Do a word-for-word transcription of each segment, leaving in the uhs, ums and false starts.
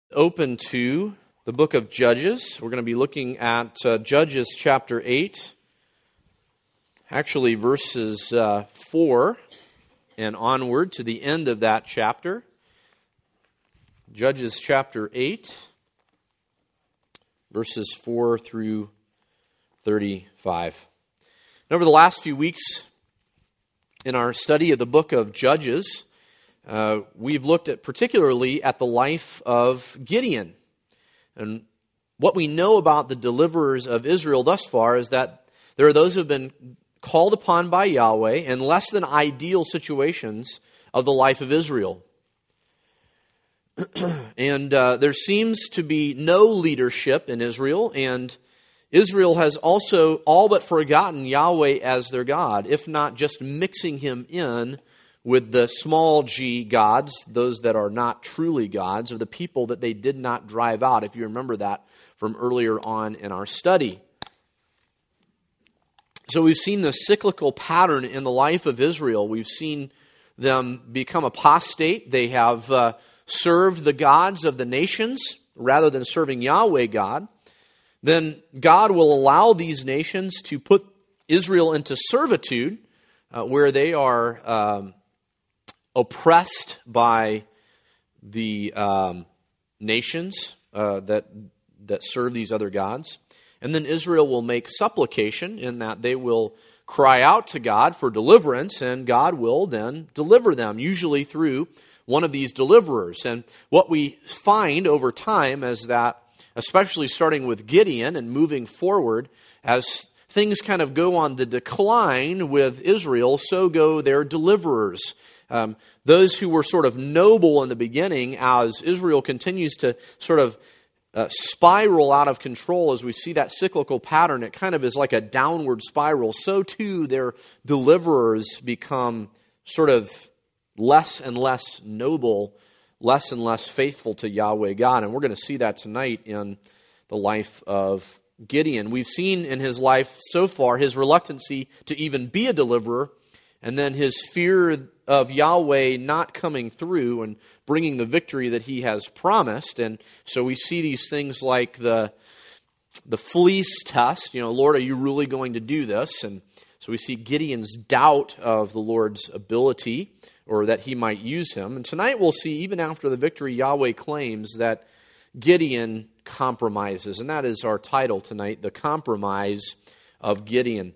Open to the book of Judges. We're going to be looking at uh, Judges chapter eight, actually verses uh, four and onward to the end of that chapter. Judges chapter eight, verses four through thirty-five. And over the last few weeks in our study of the book of Judges, Uh, we've looked at particularly at the life of Gideon. And what we know about the deliverers of Israel thus far is that there are those who have been called upon by Yahweh in less than ideal situations of the life of Israel. and uh, there seems to be no leadership in Israel, and Israel has also all but forgotten Yahweh as their God, if not just mixing him in with the small g gods, those that are not truly gods, or the people that they did not drive out, if you remember that from earlier on in our study. So we've seen the cyclical pattern in the life of Israel. We've seen them become apostate. They have uh, served the gods of the nations rather than serving Yahweh God. Then God will allow these nations to put Israel into servitude, uh, where they are Um, oppressed by the um, nations uh, that that serve these other gods. And then Israel will make supplication in that they will cry out to God for deliverance, and God will then deliver them, usually through one of these deliverers. And what we find over time is that, especially starting with Gideon and moving forward, as things kind of go on the decline with Israel, so go their deliverers. Um, those who were sort of noble in the beginning, as Israel continues to sort of uh, spiral out of control, as we see that cyclical pattern, it kind of is like a downward spiral. So too their deliverers become sort of less and less noble, less and less faithful to Yahweh God. And we're going to see that tonight in the life of Gideon. We've seen in his life so far his reluctancy to even be a deliverer, and then his fear of Yahweh not coming through and bringing the victory that he has promised. And so we see these things like the the fleece test. You know, Lord, are you really going to do this? And so we see Gideon's doubt of the Lord's ability, or that he might use him. And tonight we'll see, even after the victory, Yahweh claims that Gideon compromises. And that is our title tonight, The Compromise of Gideon.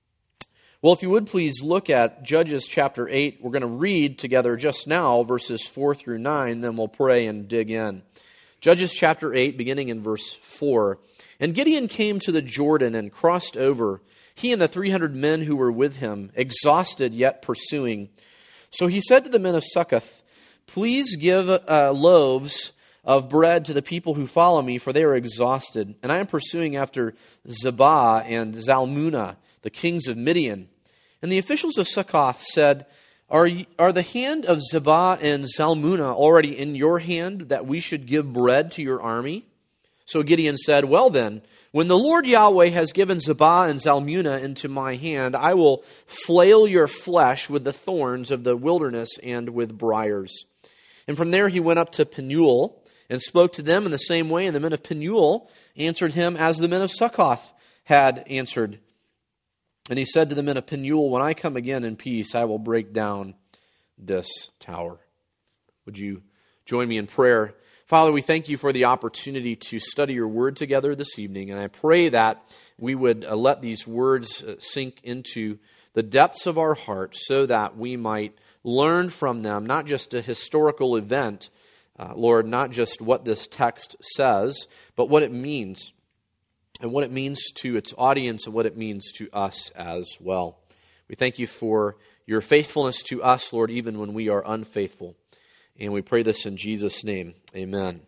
Well, if you would please look at Judges chapter eight. We're going to read together just now verses four through nine, then we'll pray and dig in. Judges chapter eight, beginning in verse four. And Gideon came to the Jordan and crossed over, he and the three hundred men who were with him, exhausted yet pursuing. So he said to the men of Succoth, Please give uh, loaves of bread to the people who follow me, for they are exhausted, and I am pursuing after Zebah and Zalmunna, the kings of Midian. And the officials of Succoth said, Are, ye, are the hand of Zebah and Zalmunna already in your hand, that we should give bread to your army? So Gideon said, Well then, when the Lord Yahweh has given Zebah and Zalmunna into my hand, I will flail your flesh with the thorns of the wilderness and with briars. And from there he went up to Penuel and spoke to them in the same way, and the men of Penuel answered him as the men of Succoth had answered. And he said to the men of Penuel, When I come again in peace, I will break down this tower. Would you join me in prayer? Father, we thank you for the opportunity to study your word together this evening, and I pray that we would uh, let these words uh, sink into the depths of our hearts so that we might learn from them, not just a historical event, uh, Lord, not just what this text says, but what it means. And what it means to its audience and what it means to us as well. We thank you for your faithfulness to us, Lord, even when we are unfaithful. And we pray this in Jesus' name. Amen.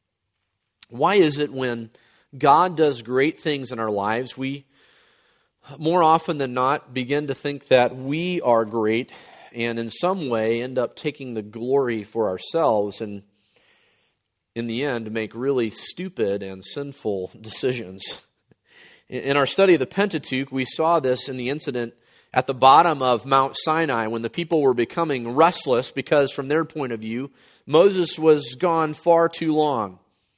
Why is it when God does great things in our lives, we more often than not begin to think that we are great and in some way end up taking the glory for ourselves and in the end, make really stupid and sinful decisions? In our study of the Pentateuch, we saw this in the incident at the bottom of Mount Sinai when the people were becoming restless because from their point of view, Moses was gone far too long.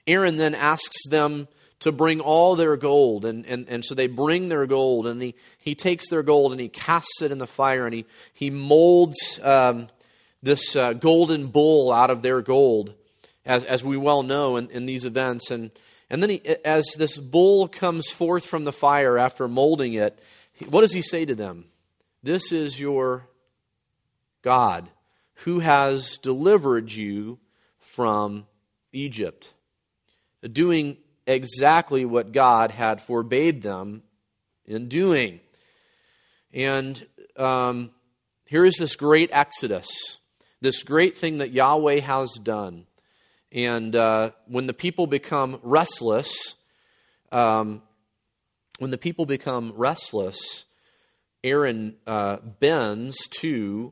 Aaron then asks them to bring all their gold, and, and, and so they bring their gold, and he, he takes their gold and he casts it in the fire, and he, he molds um, this uh, golden bull out of their gold, as, as we well know in, in these events. And, and then he, as this bull comes forth from the fire after molding it, what does he say to them? This is your God who has delivered you from Egypt, doing exactly what God had forbade them in doing. And um, here is this great exodus, this great thing that Yahweh has done. And uh, when the people become restless, um, when the people become restless, Aaron uh, bends to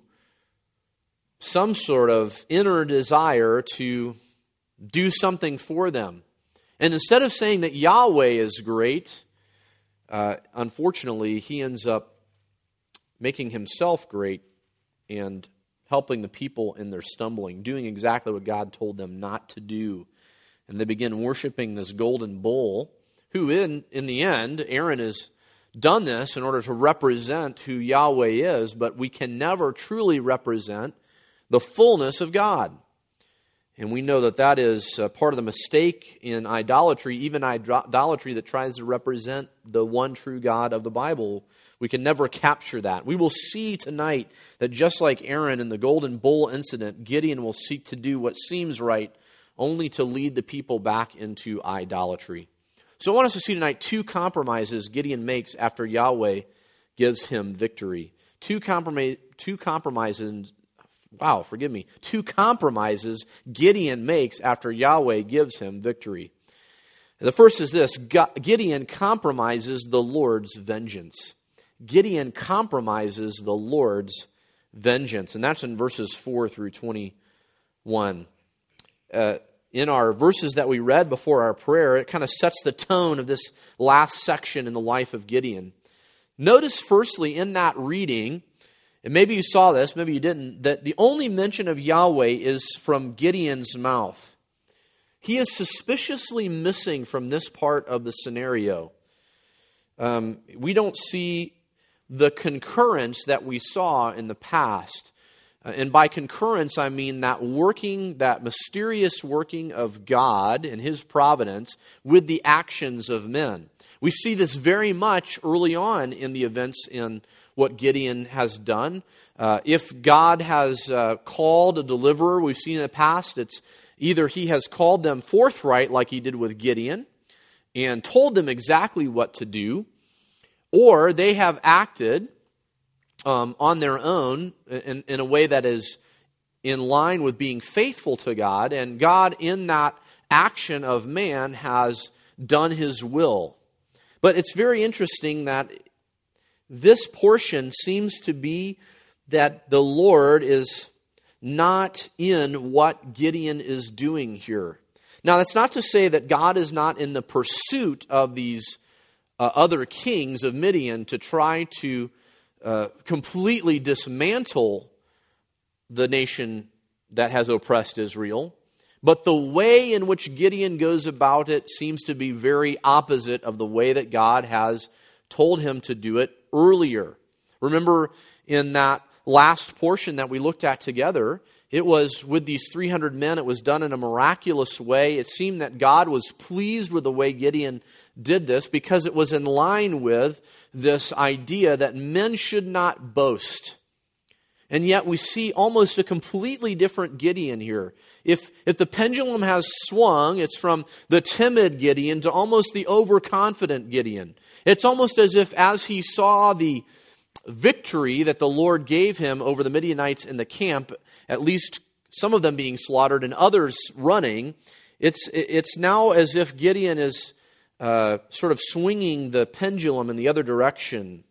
some sort of inner desire to do something for them. And instead of saying that Yahweh is great, uh, unfortunately, he ends up making himself great and helping the people in their stumbling, doing exactly what God told them not to do. And they begin worshiping this golden bull, who in, in the end, Aaron has done this in order to represent who Yahweh is, but we can never truly represent the fullness of God. And we know that that is uh, part of the mistake in idolatry, even idolatry that tries to represent the one true God of the Bible. We can never capture that. We will see tonight that just like Aaron in the golden bull incident, Gideon will seek to do what seems right, only to lead the people back into idolatry. So I want us to see tonight two compromises Gideon makes after Yahweh gives him victory. Two, comprom- two compromises... Wow, forgive me. Two compromises Gideon makes after Yahweh gives him victory. The first is this: Gideon compromises the Lord's vengeance. Gideon compromises the Lord's vengeance. And that's in verses four through twenty-one. Uh, in our verses that we read before our prayer, it kind of sets the tone of this last section in the life of Gideon. Notice firstly in that reading, and maybe you saw this, maybe you didn't, that the only mention of Yahweh is from Gideon's mouth. He is suspiciously missing from this part of the scenario. Um, we don't see the concurrence that we saw in the past. Uh, and by concurrence, I mean that working, that mysterious working of God and His providence with the actions of men. We see this very much early on in the events in what Gideon has done. Uh, if God has uh, called a deliverer, we've seen in the past, it's either He has called them forthright like He did with Gideon and told them exactly what to do, or they have acted um, on their own in, in a way that is in line with being faithful to God, and God in that action of man has done His will. But it's very interesting that this portion seems to be that the Lord is not in what Gideon is doing here. Now, that's not to say that God is not in the pursuit of these uh, other kings of Midian to try to uh, completely dismantle the nation that has oppressed Israel. But the way in which Gideon goes about it seems to be very opposite of the way that God has told him to do it earlier. Remember in that last portion that we looked at together, it was with these three hundred men, it was done in a miraculous way. It seemed that God was pleased with the way Gideon did this because it was in line with this idea that men should not boast. And yet we see almost a completely different Gideon here. If, if the pendulum has swung, it's from the timid Gideon to almost the overconfident Gideon. It's almost as if as he saw the victory that the Lord gave him over the Midianites in the camp, at least some of them being slaughtered and others running, it's, it's now as if Gideon is uh, sort of swinging the pendulum in the other direction.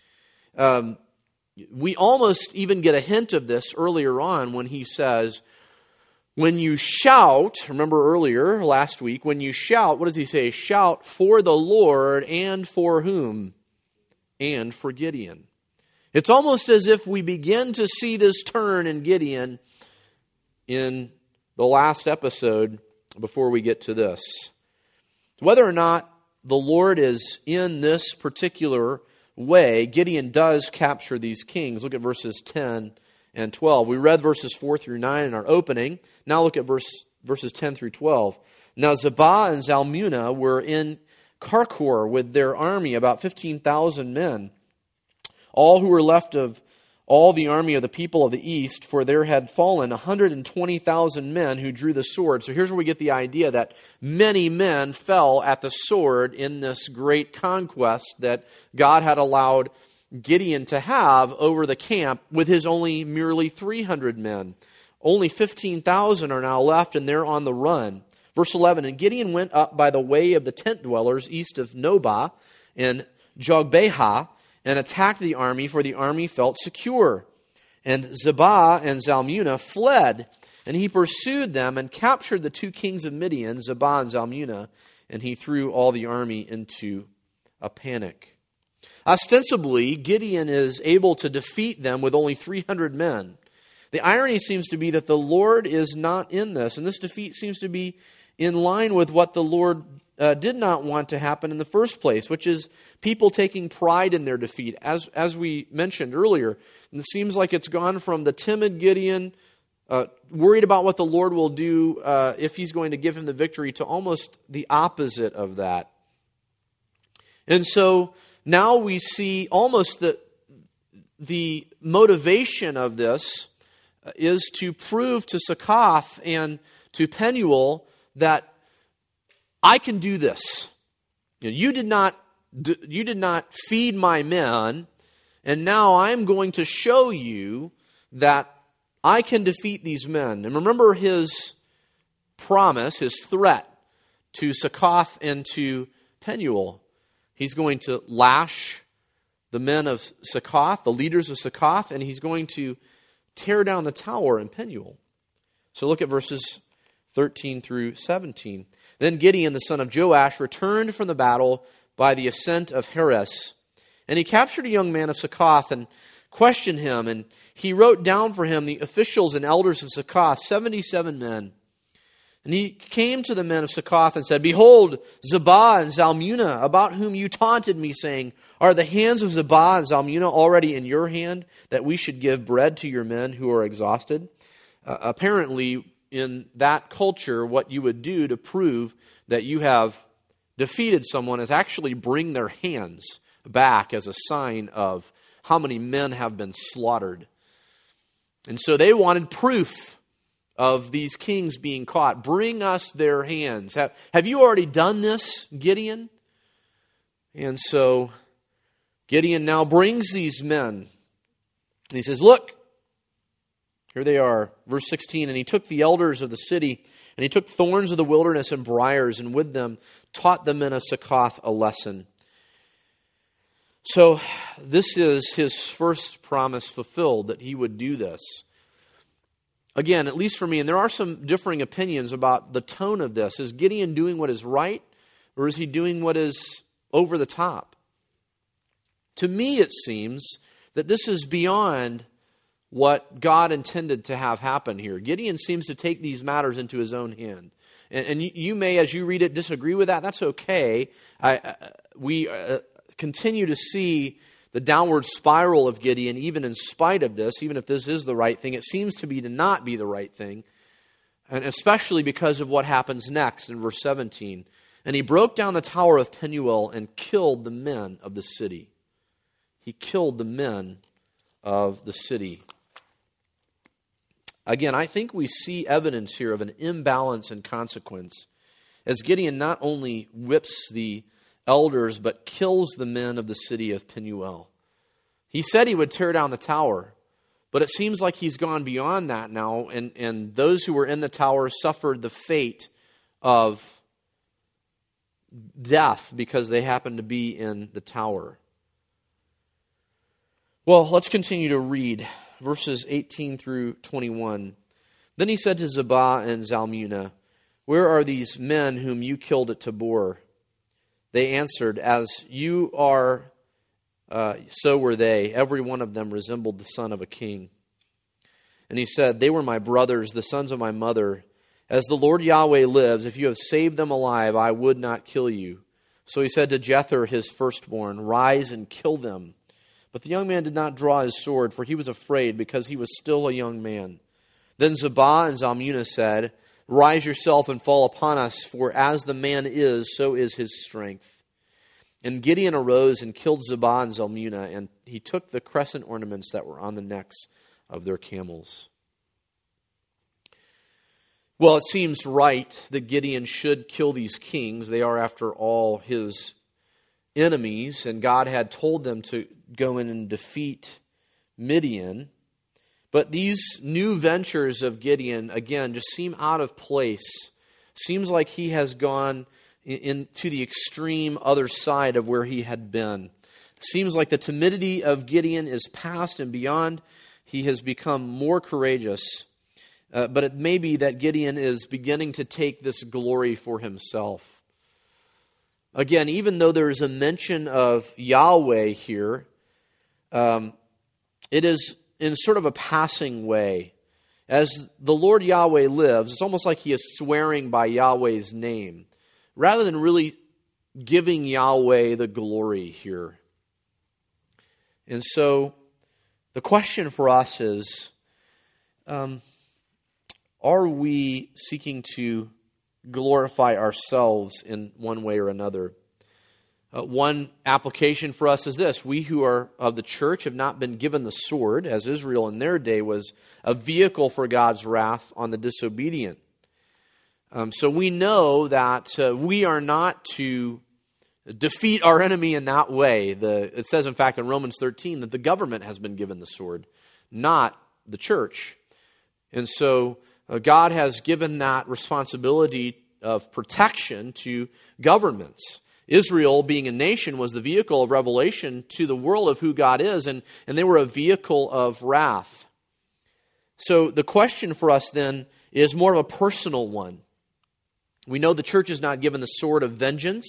Um, we almost even get a hint of this earlier on when he says, when you shout, remember earlier last week, when you shout, what does he say? Shout for the Lord, and for whom? And for Gideon. It's almost as if we begin to see this turn in Gideon in the last episode before we get to this. Whether or not the Lord is in this particular way, Gideon does capture these kings. Look at verses ten and twelve. We read verses four through nine in our opening. Now look at verse verses ten through twelve. Now Zebah and Zalmunna were in Karkor with their army, about fifteen thousand men, all who were left of all the army of the people of the east, for there had fallen one hundred twenty thousand men who drew the sword. So here's where we get the idea that many men fell at the sword in this great conquest that God had allowed Gideon to have over the camp with his only merely three hundred men. Only fifteen thousand are now left, and they're on the run. Verse eleven, and Gideon went up by the way of the tent dwellers east of Nobah and Jogbehah, and attacked the army, for the army felt secure. And Zebah and Zalmunna fled, and he pursued them and captured the two kings of Midian, Zebah and Zalmunna, and he threw all the army into a panic. Ostensibly, Gideon is able to defeat them with only three hundred men. The irony seems to be that the Lord is not in this, and this defeat seems to be in line with what the Lord uh, did not want to happen in the first place, which is people taking pride in their defeat. As as we mentioned earlier, it seems like it's gone from the timid Gideon, uh, worried about what the Lord will do uh, if he's going to give him the victory, to almost the opposite of that. And so now we see almost the, the motivation of this is to prove to Succoth and to Penuel that I can do this. You know, you did not you did not feed my men, and now I'm going to show you that I can defeat these men. And remember his promise, his threat to Succoth and to Penuel. He's going to lash the men of Succoth, the leaders of Succoth, and he's going to tear down the tower in Penuel. So look at verses thirteen through seventeen. Then Gideon, the son of Joash, returned from the battle by the ascent of Heres. And he captured a young man of Succoth and questioned him. And he wrote down for him the officials and elders of Succoth, seventy-seven men. And he came to the men of Succoth and said, Behold, Zebah and Zalmunna, about whom you taunted me, saying, Are the hands of Zebah and Zalmunna already in your hand, that we should give bread to your men who are exhausted? Uh, apparently, in that culture, what you would do to prove that you have defeated someone is actually bring their hands back as a sign of how many men have been slaughtered. And so they wanted proof of these kings being caught. Bring us their hands. Have, have you already done this, Gideon? And so Gideon now brings these men. And he says, Look, here they are, verse sixteen, and he took the elders of the city, and he took thorns of the wilderness and briars, and with them taught the men of Succoth a lesson. So this is his first promise fulfilled, that he would do this. Again, at least for me, and there are some differing opinions about the tone of this. Is Gideon doing what is right, or is he doing what is over the top? To me, it seems that this is beyond what God intended to have happen here. Gideon seems to take these matters into his own hand. And, and you, you may, as you read it, disagree with that. That's okay. I, I, we uh, continue to see the downward spiral of Gideon, even in spite of this, even if this is the right thing. It seems to be to not be the right thing, and especially because of what happens next in verse seventeen. And he broke down the tower of Penuel and killed the men of the city. He killed the men of the city. Again, I think we see evidence here of an imbalance in consequence, as Gideon not only whips the elders, but kills the men of the city of Penuel. He said he would tear down the tower, but it seems like he's gone beyond that now, and, and those who were in the tower suffered the fate of death because they happened to be in the tower. Well, let's continue to read verses eighteen through twenty-one. Then he said to Zebah and Zalmunna, Where are these men whom you killed at Tabor? They answered, As you are, uh, so were they. Every one of them resembled the son of a king. And he said, They were my brothers, the sons of my mother. As the Lord Yahweh lives, if you have saved them alive, I would not kill you. So he said to Jether, his firstborn, rise and kill them. But the young man did not draw his sword, for he was afraid, because he was still a young man. Then Zebah and Zalmunna said, rise yourself and fall upon us, for as the man is, so is his strength. And Gideon arose and killed Zebah and Zalmunna, and he took the crescent ornaments that were on the necks of their camels. Well, it seems right that Gideon should kill these kings. They are, after all, his enemies, and God had told them to go in and defeat Midian. But these new ventures of Gideon, again, just seem out of place. Seems like he has gone into the extreme other side of where he had been. Seems like the timidity of Gideon is past and beyond. He has become more courageous. Uh, but it may be that Gideon is beginning to take this glory for himself. Again, even though there is a mention of Yahweh here, um, it is in sort of a passing way. As the Lord Yahweh lives, it's almost like he is swearing by Yahweh's name, rather than really giving Yahweh the glory here. And so, the question for us is, um, are we seeking to glorify ourselves in one way or another? Uh, one application for us is this. We who are of the church have not been given the sword, as Israel in their day was a vehicle for God's wrath on the disobedient. Um, so we know that uh, we are not to defeat our enemy in that way. The, it says, in fact, in Romans thirteen, that the government has been given the sword, not the church. And so uh, God has given that responsibility of protection to governments. Israel, being a nation, was the vehicle of revelation to the world of who God is, and, and they were a vehicle of wrath. So the question for us then is more of a personal one. We know the church is not given the sword of vengeance,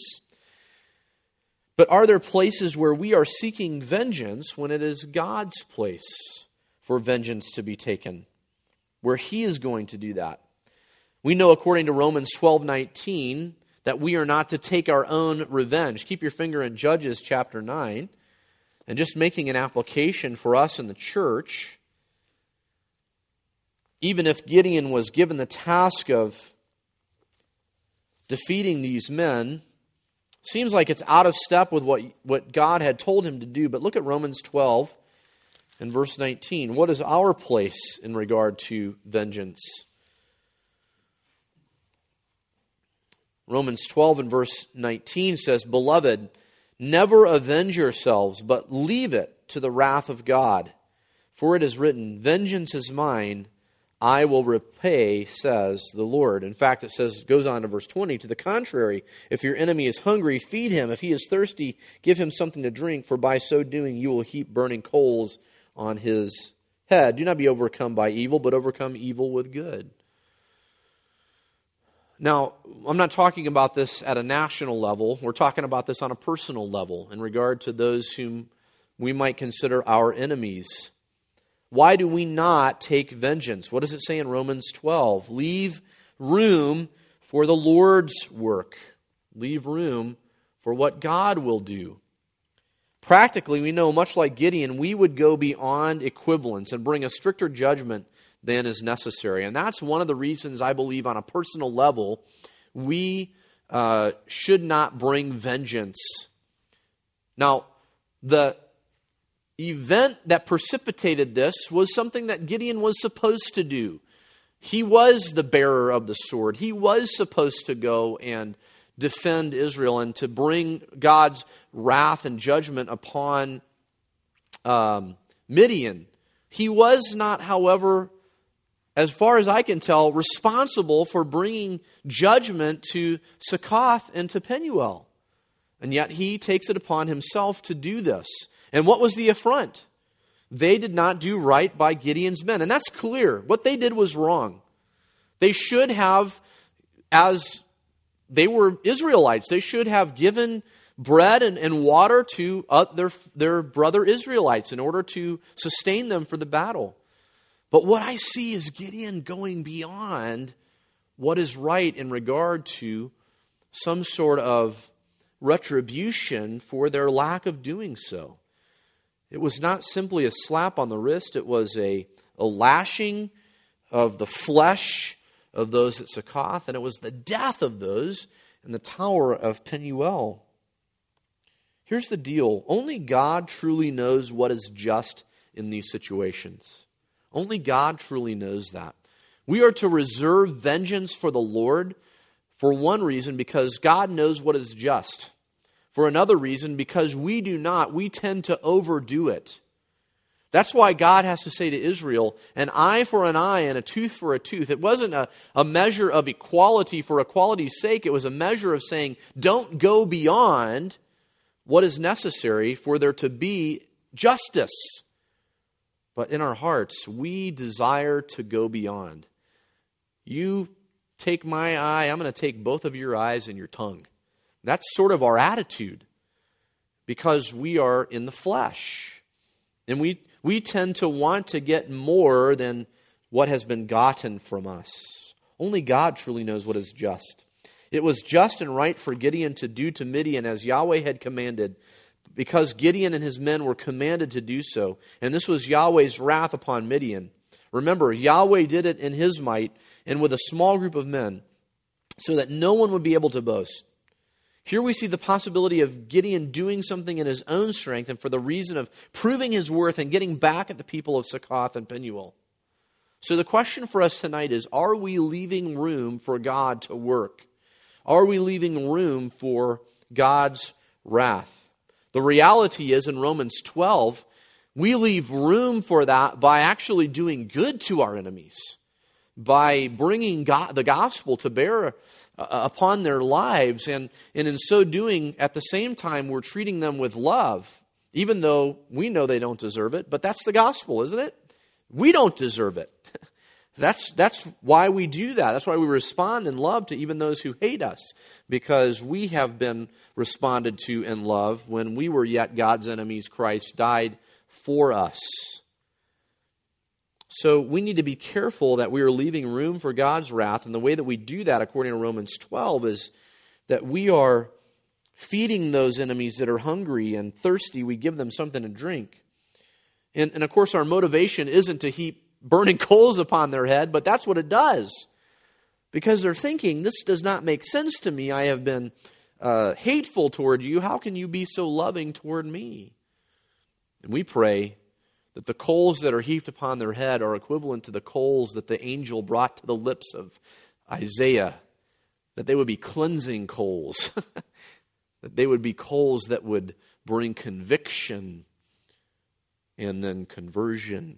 but are there places where we are seeking vengeance when it is God's place for vengeance to be taken, where He is going to do that? We know, according to Romans twelve nineteen, that we are not to take our own revenge. Keep your finger in Judges chapter nine. And just making an application for us in the church, even if Gideon was given the task of defeating these men, seems like it's out of step with what, what God had told him to do. But look at Romans twelve and verse nineteen. What is our place in regard to vengeance? Romans twelve and verse nineteen says, "Beloved, never avenge yourselves, but leave it to the wrath of God. For it is written, 'Vengeance is mine, I will repay,' says the Lord." In fact, it says, goes on to verse twenty, "To the contrary, if your enemy is hungry, feed him. If he is thirsty, give him something to drink, for by so doing you will heap burning coals on his head. Do not be overcome by evil, but overcome evil with good." Now, I'm not talking about this at a national level. We're talking about this on a personal level in regard to those whom we might consider our enemies. Why do we not take vengeance? What does it say in Romans twelve? Leave room for the Lord's work. Leave room for what God will do. Practically, we know, much like Gideon, we would go beyond equivalence and bring a stricter judgment than is necessary. And that's one of the reasons I believe on a personal level we uh, should not bring vengeance. Now, the event that precipitated this was something that Gideon was supposed to do. He was the bearer of the sword. He was supposed to go and defend Israel and to bring God's wrath and judgment upon um, Midian. He was not, however, as far as I can tell, responsible for bringing judgment to Succoth and to Penuel. And yet he takes it upon himself to do this. And what was the affront? They did not do right by Gideon's men. And that's clear. What they did was wrong. They should have, as they were Israelites, they should have given bread and, and water to uh, their, their brother Israelites in order to sustain them for the battle. But what I see is Gideon going beyond what is right in regard to some sort of retribution for their lack of doing so. It was not simply a slap on the wrist, it was a, a lashing of the flesh of those at Succoth, and it was the death of those in the Tower of Penuel. Here's the deal. Only God truly knows what is just in these situations. Only God truly knows that. We are to reserve vengeance for the Lord for one reason, because God knows what is just. For another reason, because we do not. We tend to overdo it. That's why God has to say to Israel, an eye for an eye and a tooth for a tooth. It wasn't a, a measure of equality for equality's sake. It was a measure of saying, don't go beyond what is necessary for there to be justice. But in our hearts, we desire to go beyond. You take my eye, I'm going to take both of your eyes and your tongue. That's sort of our attitude, because we are in the flesh. And we, we tend to want to get more than what has been gotten from us. Only God truly knows what is just. It was just and right for Gideon to do to Midian as Yahweh had commanded, because Gideon and his men were commanded to do so. And this was Yahweh's wrath upon Midian. Remember, Yahweh did it in his might and with a small group of men, so that no one would be able to boast. Here we see the possibility of Gideon doing something in his own strength and for the reason of proving his worth and getting back at the people of Succoth and Penuel. So the question for us tonight is, are we leaving room for God to work? Are we leaving room for God's wrath? The reality is, in Romans twelve, we leave room for that by actually doing good to our enemies, by bringing God, the gospel to bear uh, upon their lives, and, and in so doing, at the same time, we're treating them with love, even though we know they don't deserve it. But that's the gospel, isn't it? We don't deserve it. That's, that's why we do that. That's why we respond in love to even those who hate us, because we have been responded to in love. When we were yet God's enemies, Christ died for us. So we need to be careful that we are leaving room for God's wrath. And the way that we do that, according to Romans twelve, is that we are feeding those enemies that are hungry and thirsty. We give them something to drink. And, and of course, our motivation isn't to heap burning coals upon their head, but that's what it does. Because they're thinking, this does not make sense to me. I have been uh, hateful toward you. How can you be so loving toward me? And we pray that the coals that are heaped upon their head are equivalent to the coals that the angel brought to the lips of Isaiah, that they would be cleansing coals, that they would be coals that would bring conviction and then conversion.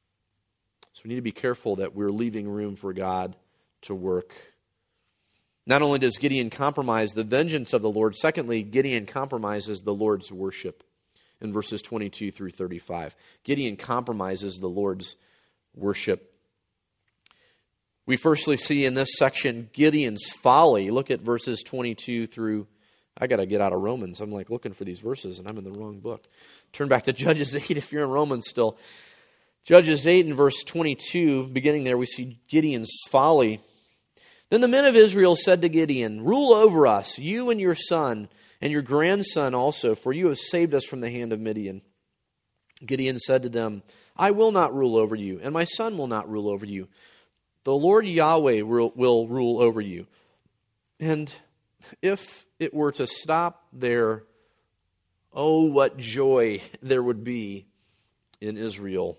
So we need to be careful that we're leaving room for God to work. Not only does Gideon compromise the vengeance of the Lord, secondly, Gideon compromises the Lord's worship. In verses twenty-two through thirty-five, Gideon compromises the Lord's worship. We firstly see in this section Gideon's folly. Look at verses twenty-two through, I got to get out of Romans. I'm like looking for these verses and I'm in the wrong book. Turn back to Judges eight if you're in Romans still. Judges eight and verse twenty-two, beginning there, we see Gideon's folly. Then the men of Israel said to Gideon, "Rule over us, you and your son, and your grandson also, for you have saved us from the hand of Midian." Gideon said to them, "I will not rule over you, and my son will not rule over you. The Lord Yahweh will, will rule over you." And if it were to stop there, oh, what joy there would be in Israel.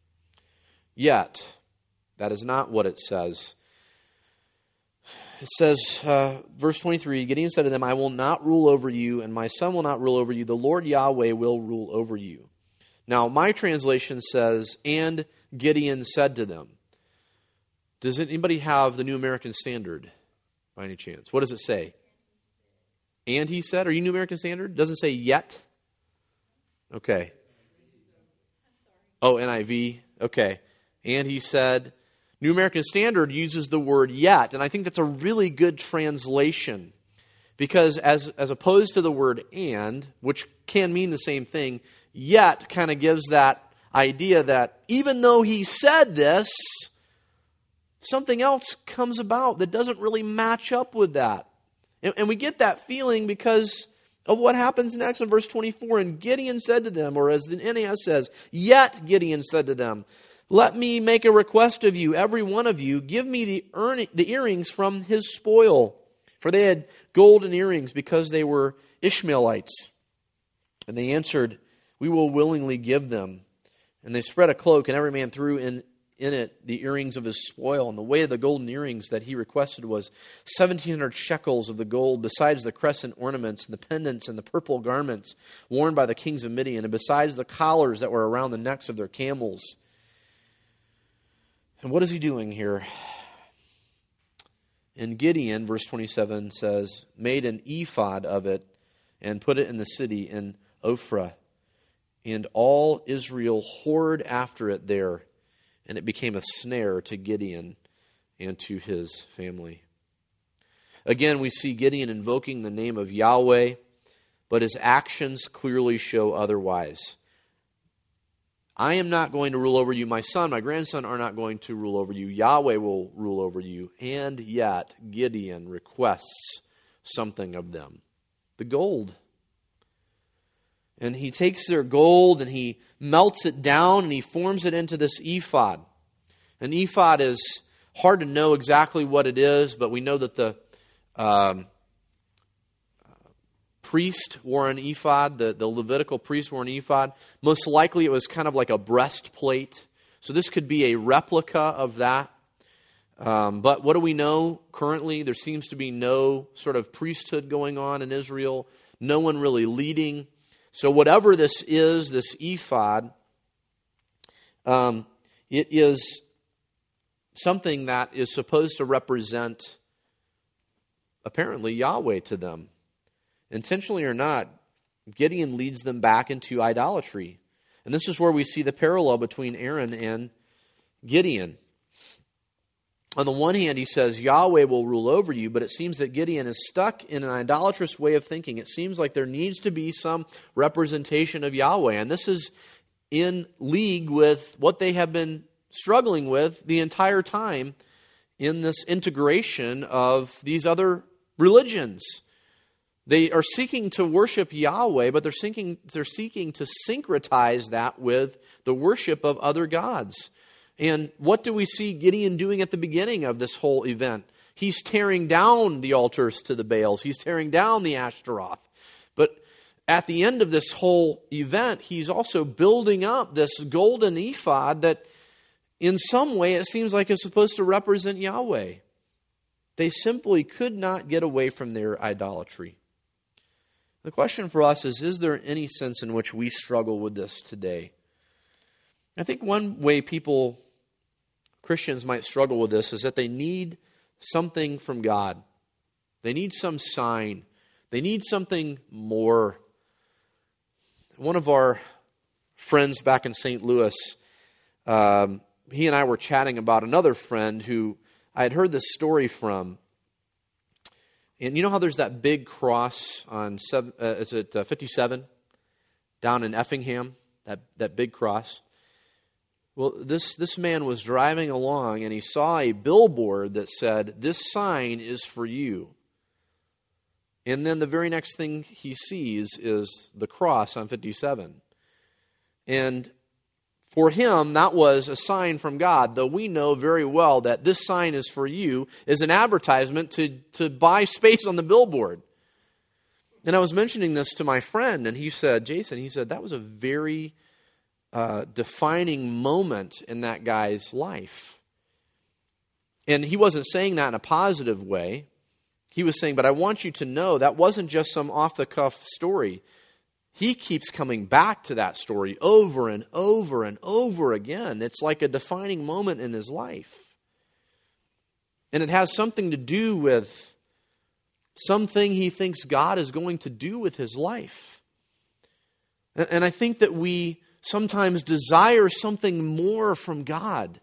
Yet, that is not what it says. It says, uh, verse twenty-three, Gideon said to them, "I will not rule over you, and my son will not rule over you. The Lord Yahweh will rule over you." Now, my translation says, "And Gideon said to them." Does anybody have the New American Standard by any chance? What does it say? And he said? Are you New American Standard? Doesn't say yet? Okay. Oh, N I V? Okay. And he said. New American Standard uses the word yet, and I think that's a really good translation, because as, as opposed to the word and, which can mean the same thing, yet kind of gives that idea that even though he said this, something else comes about that doesn't really match up with that. And, and we get that feeling because of what happens next in verse twenty-four. And Gideon said to them, or as the N A S says, yet Gideon said to them, let me make a request of you, every one of you, give me the, earn- the earrings from his spoil. For they had golden earrings because they were Ishmaelites. And they answered, we will willingly give them. And they spread a cloak, and every man threw in, in it the earrings of his spoil. And the weight of the golden earrings that he requested was seventeen hundred shekels of the gold, besides the crescent ornaments and the pendants and the purple garments worn by the kings of Midian, and besides the collars that were around the necks of their camels. And what is he doing here? And Gideon, verse twenty-seven says, made an ephod of it and put it in the city in Ophrah. And all Israel whored after it there, and it became a snare to Gideon and to his family. Again, we see Gideon invoking the name of Yahweh, but his actions clearly show otherwise. I am not going to rule over you. My son, my grandson are not going to rule over you. Yahweh will rule over you. And yet, Gideon requests something of them. The gold. And he takes their gold and he melts it down and he forms it into this ephod. An ephod is hard to know exactly what it is, but we know that the um, priest wore an ephod, the, the Levitical priest wore an ephod. Most likely it was kind of like a breastplate. So this could be a replica of that. Um, but what do we know currently? There seems to be no sort of priesthood going on in Israel. No one really leading. So whatever this is, this ephod, um, it is something that is supposed to represent, apparently, Yahweh to them. Intentionally or not, Gideon leads them back into idolatry. And this is where we see the parallel between Aaron and Gideon. On the one hand, he says, Yahweh will rule over you, but it seems that Gideon is stuck in an idolatrous way of thinking. It seems like there needs to be some representation of Yahweh. And this is in league with what they have been struggling with the entire time in this integration of these other religions. They are seeking to worship Yahweh, but they're seeking, they're seeking to syncretize that with the worship of other gods. And what do we see Gideon doing at the beginning of this whole event? He's tearing down the altars to the Baals. He's tearing down the Ashtaroth. But at the end of this whole event, he's also building up this golden ephod that in some way it seems like is supposed to represent Yahweh. They simply could not get away from their idolatry. The question for us is, is there any sense in which we struggle with this today? I think one way people, Christians might struggle with this is that they need something from God. They need some sign. They need something more. One of our friends back in Saint Louis, um, he and I were chatting about another friend who I had heard this story from. And you know how there's that big cross on, seven, uh, is it uh, fifty-seven? Down in Effingham, that, that big cross. Well, this, this man was driving along and he saw a billboard that said, this sign is for you. And then the very next thing he sees is the cross on fifty-seven. And for him, that was a sign from God, though we know very well that this sign is for you is an advertisement to, to buy space on the billboard. And I was mentioning this to my friend, and he said, Jason, he said, that was a very uh, defining moment in that guy's life. And he wasn't saying that in a positive way. He was saying, but I want you to know that wasn't just some off-the-cuff story. He keeps coming back to that story over and over and over again. It's like a defining moment in his life. And it has something to do with something he thinks God is going to do with his life. And I think that we sometimes desire something more from God.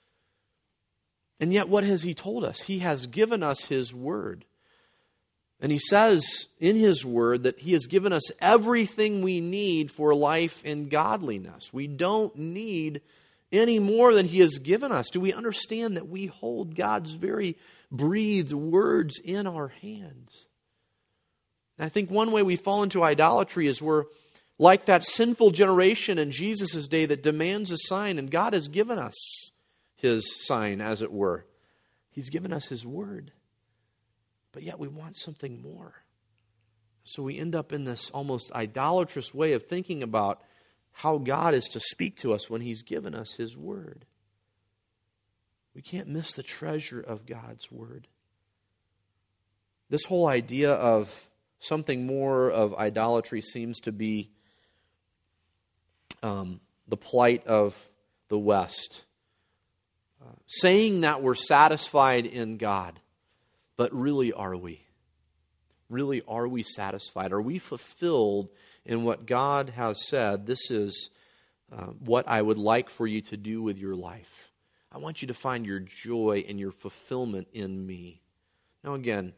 And yet what has he told us? He has given us his word. And he says in his word that he has given us everything we need for life and godliness. We don't need any more than He has given us? Do we understand that we hold God's very breathed words in our hands? And I think one way we fall into idolatry is we're like that sinful generation in Jesus' day that demands a sign, and God has given us His sign, as it were. He's given us His word. But yet we want something more. So we end up in this almost idolatrous way of thinking about how God is to speak to us when He's given us His word. We can't miss the treasure of God's word. This whole idea of something more of idolatry seems to be um, the plight of the West. Uh, saying that we're satisfied in God, but really are we? Really, are we satisfied? Are we fulfilled in what God has said? This is uh, what I would like for you to do with your life. I want you to find your joy and your fulfillment in me. Now again,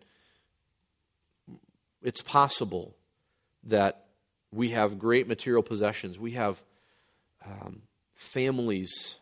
it's possible that we have great material possessions. We have um, families.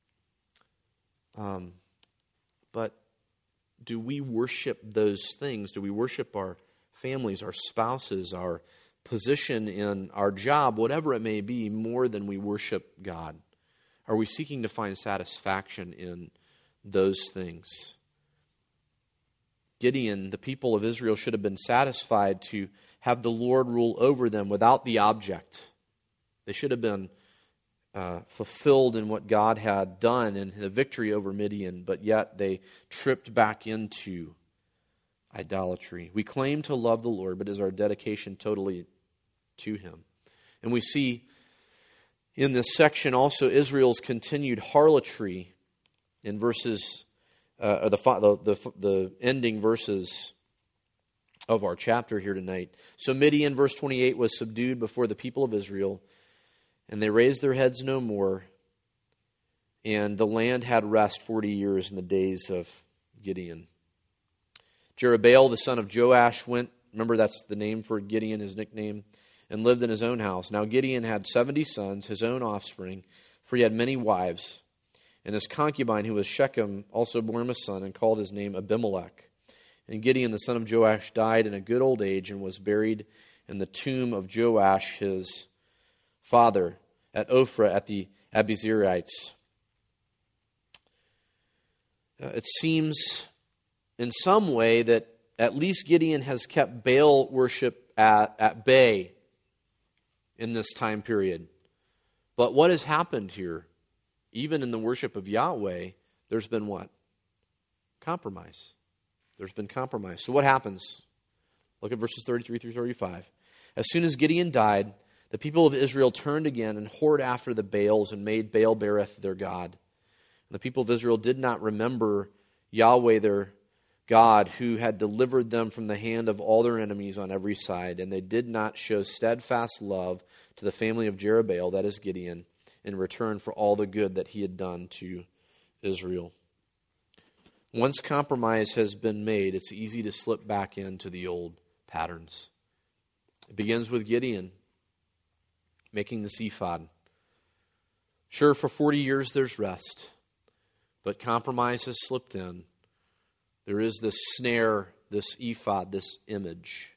Um, but do we worship those things? Do we worship our families, our spouses, our position in our job, whatever it may be, more than we worship God? Are we seeking to find satisfaction in those things? Gideon, the people of Israel, should have been satisfied to have the Lord rule over them without the object. They should have been uh, fulfilled in what God had done in the victory over Midian, but yet they tripped back into idolatry. We claim to love the Lord, but is our dedication totally to Him? And we see in this section also Israel's continued harlotry in verses, uh, or the, the, the, the ending verses of our chapter here tonight. So Midian, verse twenty-eight, was subdued before the people of Israel, and they raised their heads no more, and the land had rest forty years in the days of Gideon. Jerubbaal, the son of Joash, went, remember that's the name for Gideon, his nickname, and lived in his own house. Now Gideon had seventy sons, his own offspring, for he had many wives. And his concubine, who was Shechem, also bore him a son, and called his name Abimelech. And Gideon, the son of Joash, died in a good old age, and was buried in the tomb of Joash, his father, at Ophrah at the Abiezrites. Uh, it seems in some way that at least Gideon has kept Baal worship at, at bay in this time period. But what has happened here? Even in the worship of Yahweh, there's been what? Compromise. There's been compromise. So what happens? Look at verses thirty-three through thirty-five. As soon as Gideon died, the people of Israel turned again and whored after the Baals and made Baal-berith their god. And the people of Israel did not remember Yahweh their God, who had delivered them from the hand of all their enemies on every side, and they did not show steadfast love to the family of Jerubbaal, that is Gideon, in return for all the good that he had done to Israel. Once compromise has been made, it's easy to slip back into the old patterns. It begins with Gideon making this ephod. Sure, for forty years there's rest, but compromise has slipped in. There is this snare, this ephod, this image.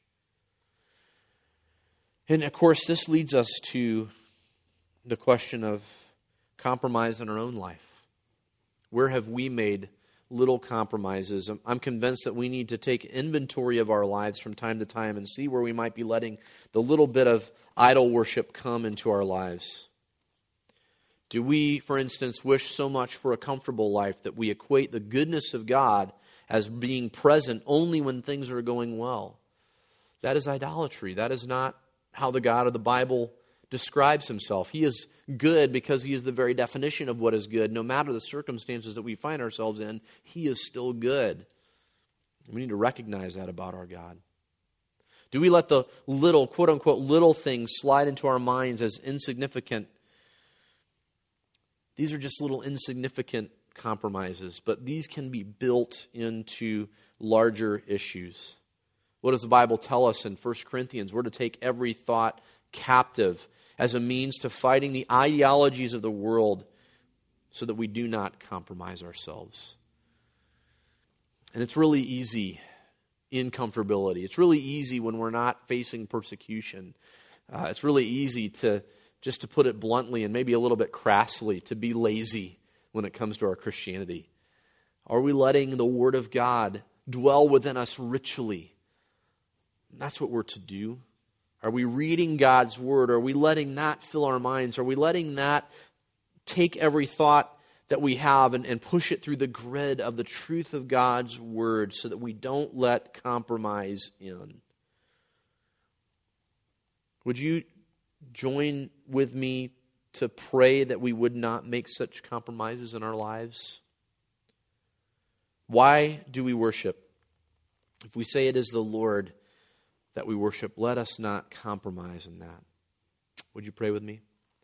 And of course, this leads us to the question of compromise in our own life. Where have we made little compromises? I'm convinced that we need to take inventory of our lives from time to time and see where we might be letting the little bit of idol worship come into our lives. Do we, for instance, wish so much for a comfortable life that we equate the goodness of God as being present only when things are going well? That is idolatry. That is not how the God of the Bible describes Himself. He is good because He is the very definition of what is good. No matter the circumstances that we find ourselves in, He is still good. We need to recognize that about our God. Do we let the little, quote-unquote, little things slide into our minds as insignificant? These are just little insignificant compromises, but these can be built into larger issues. What does the Bible tell us in First Corinthians? We're to take every thought captive as a means to fighting the ideologies of the world so that we do not compromise ourselves. And it's really easy in comfortability. It's really easy when we're not facing persecution. Uh, it's really easy to, just to put it bluntly and maybe a little bit crassly, to be lazy when it comes to our Christianity. Are we letting the Word of God dwell within us richly? That's what we're to do. Are we reading God's Word? Are we letting that fill our minds? Are we letting that take every thought that we have and, and push it through the grid of the truth of God's Word so that we don't let compromise in? Would you join with me to pray that we would not make such compromises in our lives? Why do we worship? If we say it is the Lord that we worship, let us not compromise in that. Would you pray with me?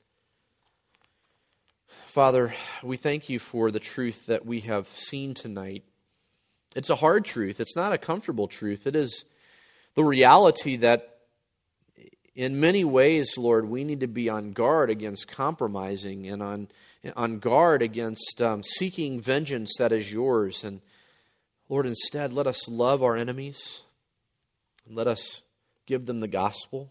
Father, we thank you for the truth that we have seen tonight. It's a hard truth. It's not a comfortable truth. It is the reality that in many ways, Lord, we need to be on guard against compromising and on, on guard against um, seeking vengeance that is yours. And Lord, instead, let us love our enemies and let us give them the gospel.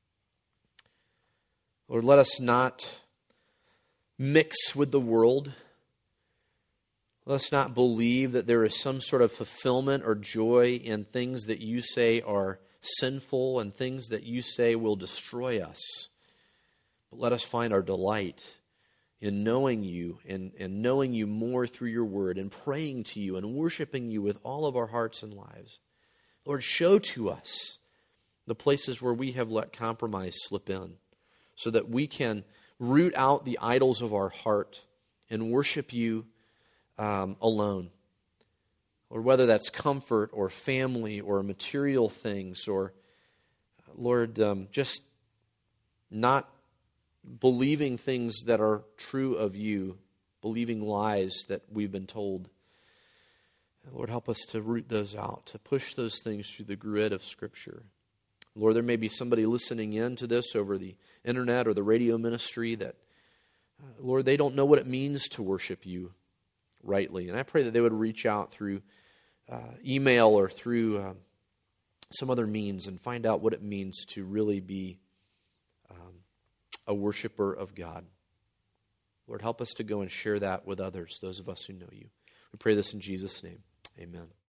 Lord, let us not mix with the world. Let us not believe that there is some sort of fulfillment or joy in things that you say are sinful and things that you say will destroy us. But let us find our delight in knowing you and, and knowing you more through your word and praying to you and worshiping you with all of our hearts and lives. Lord, show to us the places where we have let compromise slip in so that we can root out the idols of our heart and worship you um, alone. Or whether that's comfort or family or material things or, Lord, um, just not believing things that are true of you, believing lies that we've been told. Lord, help us to root those out, to push those things through the grid of Scripture. Lord, there may be somebody listening in to this over the internet or the radio ministry that, uh, Lord, they don't know what it means to worship you rightly. And I pray that they would reach out through uh, email or through uh, some other means and find out what it means to really be um, a worshiper of God. Lord, help us to go and share that with others, those of us who know you. We pray this in Jesus' name. Amen.